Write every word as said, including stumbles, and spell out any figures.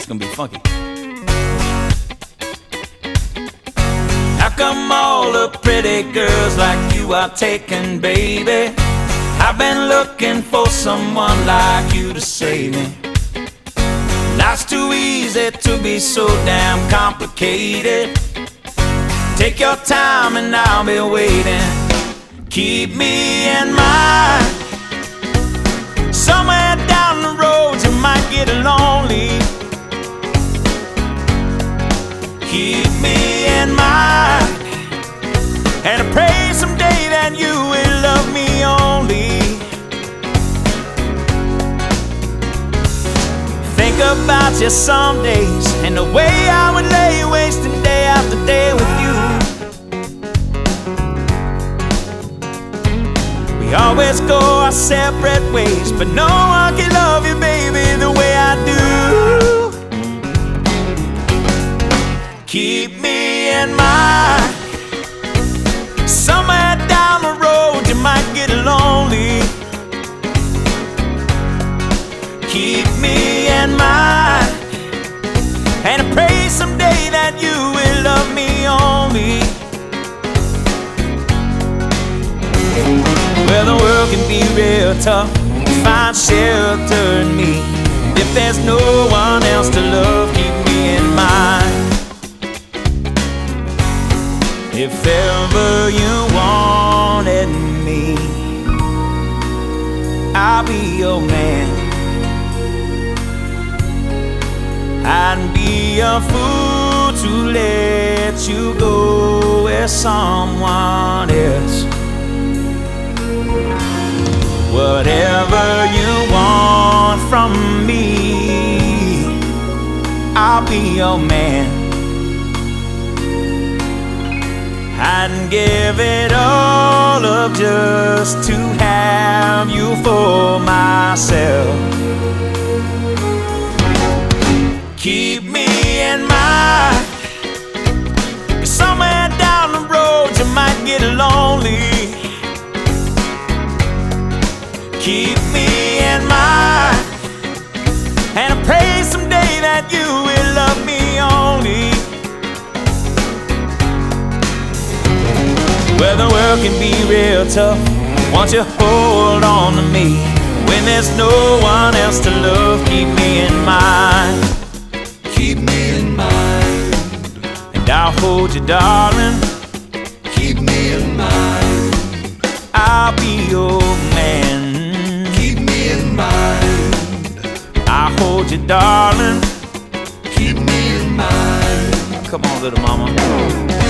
gonna be funky. How come all the pretty girls like you are taken, baby? I've been looking for someone like you to save me. Life's too easy to be so damn complicated. Take your time and I'll be waiting. Keep me in mind. Somewhere down the road you might get lonely. Keep me in mind, and I pray someday that you will love me only. Think about you some days, and the way I would lay wasting day after day with you. We always go our separate ways, but no one can love you, baby, the way I do. Keep me in mind. Somewhere down the road you might get lonely. Keep me in mind, and I pray someday that you will love me only. Well, the world can be real tough to find shelter in me. If there's no one else to love, keep me in mind. If ever you wanted me, I'll be your man. I'd be a fool to let you go with someone else. Whatever you want from me, I'll be your man. I'd give it all up just to have you for myself. Keep me in mind. Somewhere down the road you might get lonely. Keep me in mind, and I pray someday that you will love me only. Well, the world can be real tough. Won't you hold on to me? When there's no one else to love, keep me in mind. Keep me in mind. And I'll hold you, darling. Keep me in mind. I'll be your man. Keep me in mind. I'll hold you, darling. Keep me in mind. Come on, little mama.